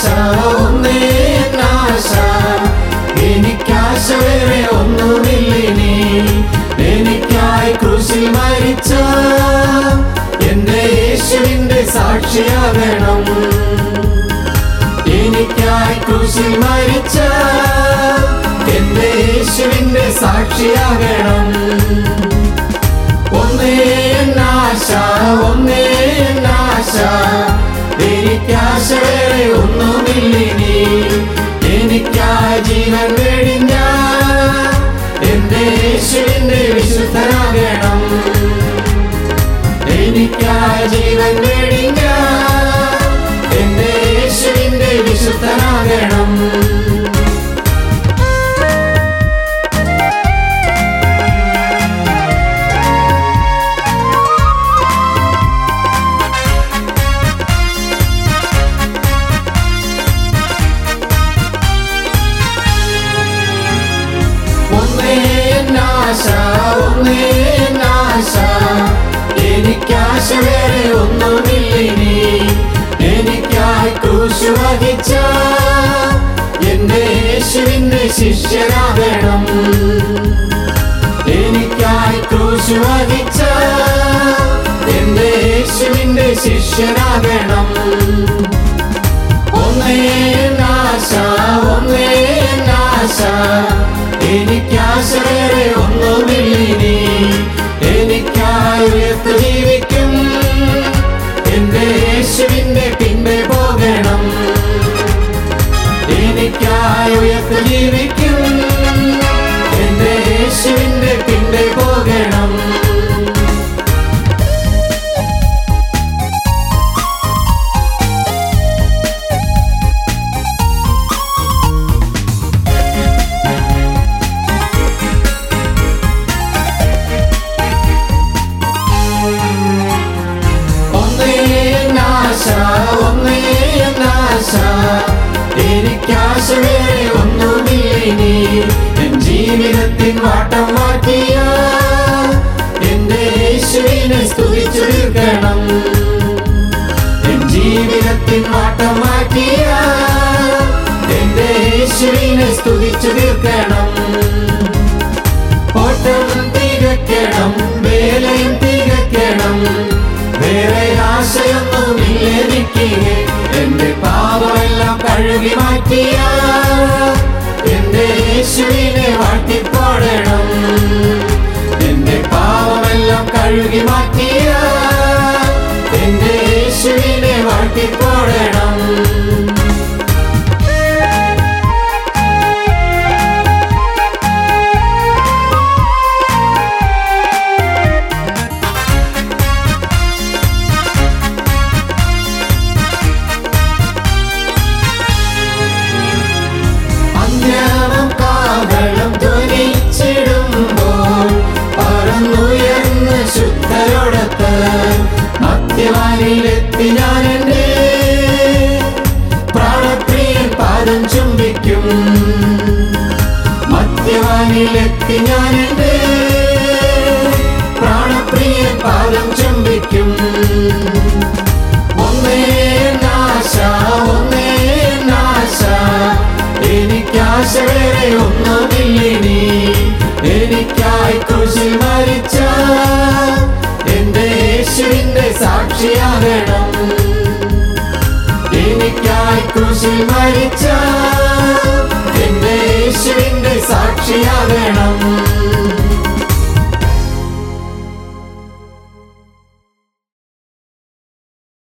ഒന്നേ എന്നാശ, എനിക്കാശ വേറെ ഒന്നുമില്ലിനി. എനിക്കായി ക്രൂശിൽ മരിച്ച എന്റെ യേശുവിന്റെ സാക്ഷിയാകണം. എനിക്കായി ക്രൂശിൽ മരിച്ച എന്റെ യേശുവിന്റെ സാക്ഷിയാകണം. ഒന്നേ എന്നാശ, ഒന്നേ എന്നാശ, എനിക്കാശ വേറെ ഒന്നുമില്ലിനി. എനിക്കായി ജീവൻ വെടിഞ്ഞ എന്റെ യേശുവിന്റെ വിശുദ്ധനാകണം. എനിക്കായി ജീവൻ വെടിഞ്ഞ എന്റെ യേശുവിന്റെ വിശുദ്ധനാകണം. ഒന്നേ എന്നാശ, എനിക്കാശ വേറെ ഒന്നുമില്ലിനി. എനിക്കായി ക്രൂശ് വഹിച്ച എന്റെ യേശുവിന്റെ ശിഷ്യനാകണം. എനിക്കായി ക്രൂശ് വഹിച്ച എന്റെ യേശുവിന്റെ ശിഷ്യനാകണം. ഒന്നേ എന്നാശ, ഒന്നേ എന്നാശ, എനിക്കാശ വേറെ ഒന്നുമില്ലിനി. എനിക്കായി ഉയർത്ത് ജീവിക്കും എന്റെ യേശുവിന്റെ പിൻപേ പോകണം. എനിക്കായി ഉയർത്ത് ജീവിക്കും എന്റെ യേശുവിന്റെ പിൻപേ പോകണം. ഒന്നേ എന്നാശ, എനിക്കാശ വേറെ ഒന്നുമില്ലിനി. എൻ ജീവിതത്തിൻ വാട്ടം മാറ്റിയ എന്റെ യേശുവിനെ സ്തുതിച്ചു തീർക്കണം. എൻ ജീവിതത്തിൻ വാട്ടം മാറ്റിയ എന്റെ യേശുവിനെ സ്തുതിച്ചു തീർക്കണം. ഓട്ടം തികക്കണം, വേലയും തികക്കണം, വേറെ ആശയൊന്നുമില്ലെനിക്ക്. എന്റെ പാപമെല്ലാം കഴുകി മാറ്റിയ എന്റെ യേശുവിനെ വാഴ്ത്തിപ്പാടണം. എന്റെ പാപമെല്ലാം കഴുകി മാറ്റിയ എന്റെ യേശുവിനെ വാഴ്ത്തിപ്പാടണം. കാഹളം ധ്വനിച്ചിടുമ്പോൾ പറന്നുയർന്ന് ശുദ്ധരോടൊത്ത് മധ്യവാനിലെത്തി ഞാൻ എന്റെ പ്രാണപ്രിയൻ പാദം ചുംബിക്കും. മധ്യവാനിലെത്തി ഞാൻ എന്റെ പ്രാണപ്രിയൻ പാദം ചുംബിക്കും. ഒന്നേ എന്നാശ, ഒന്നേ എന്നാശ, എനിക്കാശ വേറെ ഒന്നുമില്ലിനി. എനിക്കായി ക്രൂശിൽ മരിച്ച എന്റെ യേശുവിന്റെ സാക്ഷിയാകണം. എനിക്കായി ക്രൂശിൽ മരിച്ച എന്റെ യേശുവിന്റെ